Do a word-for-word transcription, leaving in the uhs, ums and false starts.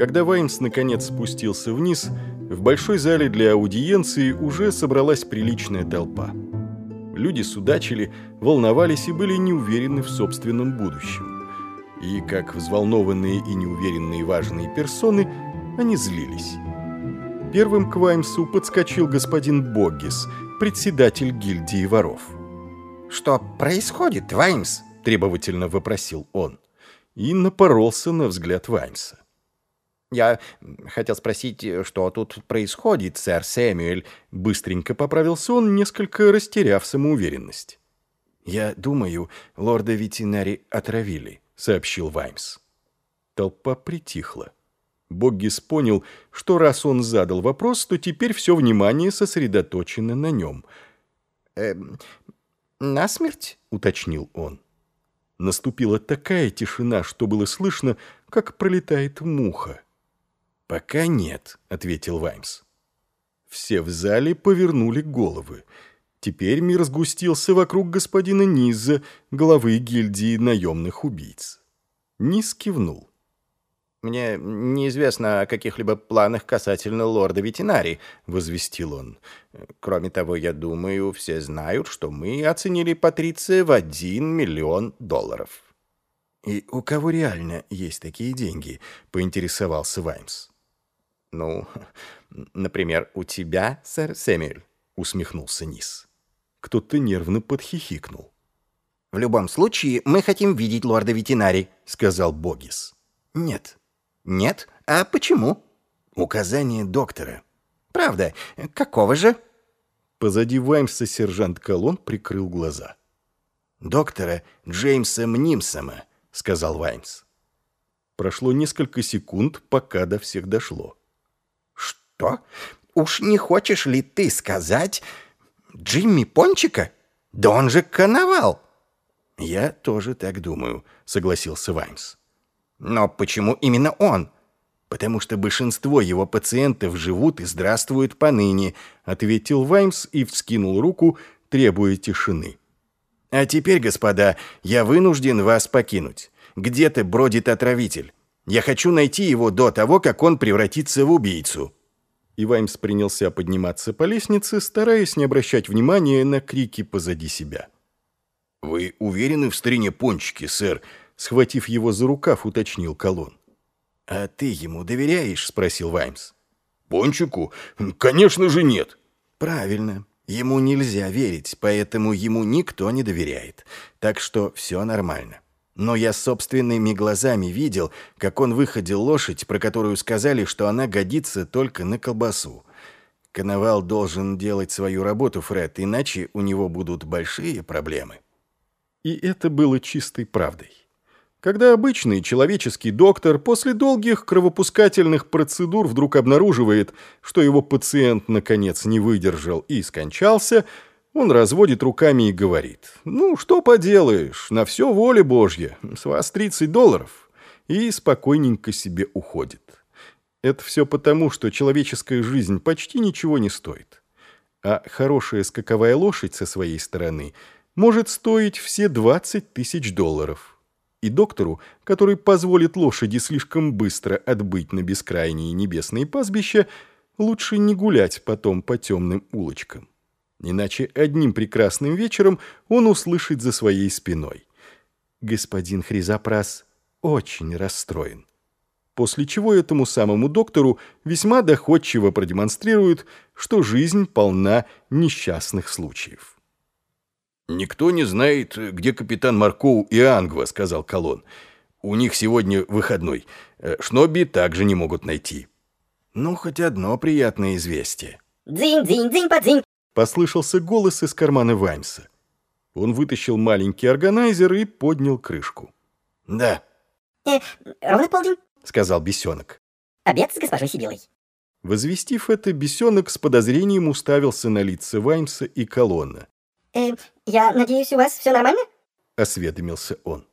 Когда Ваймс наконец спустился вниз, в большой зале для аудиенции уже собралась приличная толпа. Люди судачили, волновались и были неуверены в собственном будущем. И, как взволнованные и неуверенные важные персоны, они злились. Первым к Ваймсу подскочил господин Боггис, председатель гильдии воров. «Что происходит, Ваймс?» – требовательно вопросил он. И напоролся на взгляд Ваймса. «Я хотел спросить, что тут происходит, сэр Сэмюэль?» Быстренько поправился он, несколько растеряв самоуверенность. «Я думаю, лорда Ветинари отравили», — сообщил Ваймс. Толпа притихла. Боггис понял, что раз он задал вопрос, то теперь все внимание сосредоточено на нем. «Э, насмерть?» — уточнил он. Наступила такая тишина, что было слышно, как пролетает муха. «Пока нет», — ответил Ваймс. Все в зале повернули головы. Теперь мир сгустился вокруг господина Низа, главы гильдии наемных убийц. Низ кивнул. «Мне неизвестно о каких-либо планах касательно лорда Ветинари», — возвестил он. «Кроме того, я думаю, все знают, что мы оценили Патриция в один миллион долларов». «И у кого реально есть такие деньги?» — поинтересовался Ваймс. «Ну, например, у тебя, сэр Сэмюэль», — усмехнулся Низ. Кто-то нервно подхихикнул. «В любом случае, мы хотим видеть лорда Ветинари», — сказал Боггис. «Нет». «Нет? А почему?» «Указание доктора». «Правда? Какого же?» Позади Ваймса сержант Колон прикрыл глаза. «Доктора Джеймса Мнимсома», — сказал Ваймс. Прошло несколько секунд, пока до всех дошло. «Что? Уж не хочешь ли ты сказать Джимми Пончика? Да он же Коновал!» «Я тоже так думаю», — согласился Ваймс. «Но почему именно он?» «Потому что большинство его пациентов живут и здравствуют поныне», — ответил Ваймс и вскинул руку, требуя тишины. «А теперь, господа, я вынужден вас покинуть. Где-то бродит отравитель. Я хочу найти его до того, как он превратится в убийцу». И Ваймс принялся подниматься по лестнице, стараясь не обращать внимания на крики позади себя. «Вы уверены в старине Пончике, сэр?» Схватив его за рукав, уточнил Колон. «А ты ему доверяешь?» — спросил Ваймс. «Пончику? Конечно же нет». «Правильно. Ему нельзя верить, поэтому ему никто не доверяет. Так что все нормально. Но я собственными глазами видел, как он выходил лошадь, про которую сказали, что она годится только на колбасу. Коновал должен делать свою работу, Фред, иначе у него будут большие проблемы». И это было чистой правдой. Когда обычный человеческий доктор после долгих кровопускательных процедур вдруг обнаруживает, что его пациент наконец не выдержал и скончался, он разводит руками и говорит: «Ну, что поделаешь, на все воля Божья, с вас тридцать долларов», и спокойненько себе уходит. Это все потому, что человеческая жизнь почти ничего не стоит. А хорошая скаковая лошадь со своей стороны может стоить все двадцать тысяч долларов. И доктору, который позволит лошади слишком быстро отбыть на бескрайние небесные пастбища, лучше не гулять потом по темным улочкам. Иначе одним прекрасным вечером он услышит за своей спиной: «Господин Хризопрас очень расстроен». После чего этому самому доктору весьма доходчиво продемонстрируют, что жизнь полна несчастных случаев. «Никто не знает, где капитан Маркоу и Ангва», — сказал Колон. «У них сегодня выходной. Шнобби также не могут найти». «Ну, хоть одно приятное известие». «Дзинь-дзинь-дзинь-подзинь!» — послышался голос из кармана Ваймса. Он вытащил маленький органайзер и поднял крышку. «Да». «Э, ровно полдень», — сказал бесенок. «Обед с госпожой Сибилой». Возвестив это, бесенок с подозрением уставился на лица Ваймса и Колона. «Э, я надеюсь, у вас все нормально?» — осведомился он.